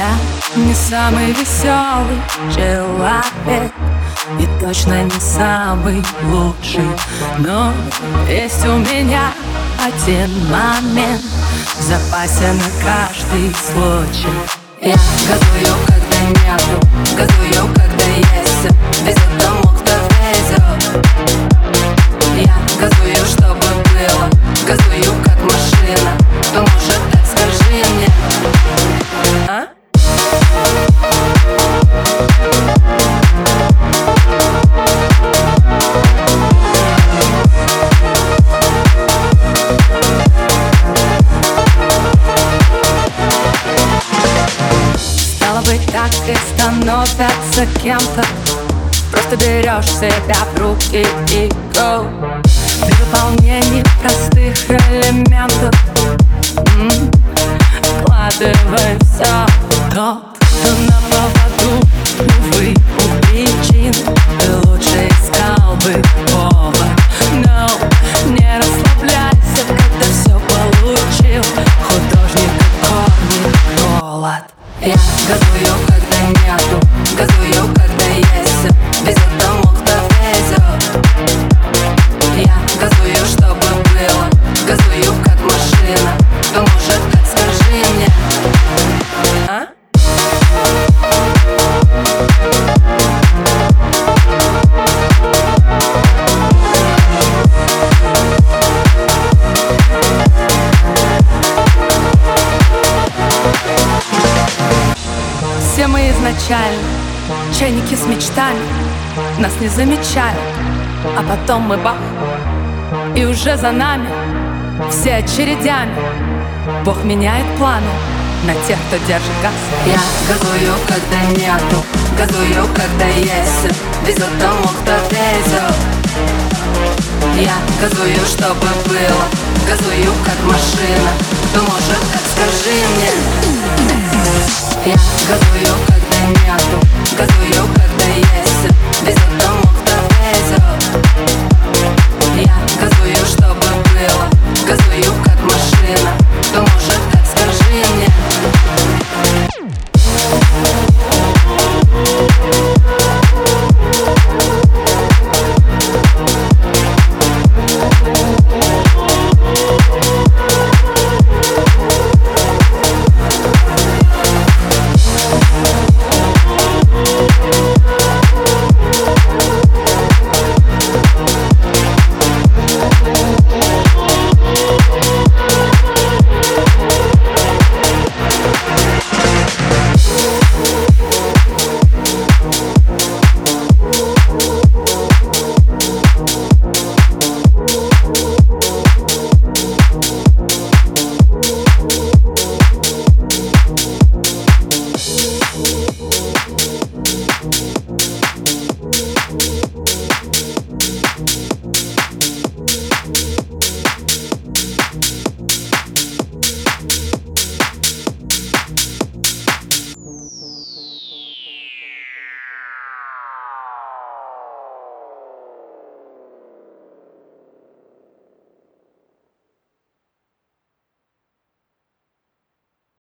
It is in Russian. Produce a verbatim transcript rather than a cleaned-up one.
Я не самый веселый человек и точно не самый лучший, но есть у меня один момент в запасе на каждый случай. Я газую, когда нету, газую, когда есть. Везет тому, кто везет. Я газую, чтобы было, газую, как машина. Кто может, так скажи мне. А? Стало быть, так и становятся кем-то. Просто берешь себя в руки и go. При выполнении простых элементов м-м, вкладывай все. Тот, кто на поводу, увы, у причин, ты лучше искал бы повод. Но не расслабляйся, когда все получил. Художник и корни, голод. Я газую, когда нету, газую, когда есть. Везет тому, кто везет. Я газую, чтобы было, газую, как машина. Кто может, так скажи мне. А? Все мы изначально чайники с мечтами. Нас не замечают, а потом мы бах, и уже за нами все очередями. Бог меняет планы на тех, кто держит газ. Я газую, когда нету, газую, когда есть. Везет тому, кто везет. Я газую, чтобы было, газую, как машина. Кто может, так скажи мне. Я газую, когда нету,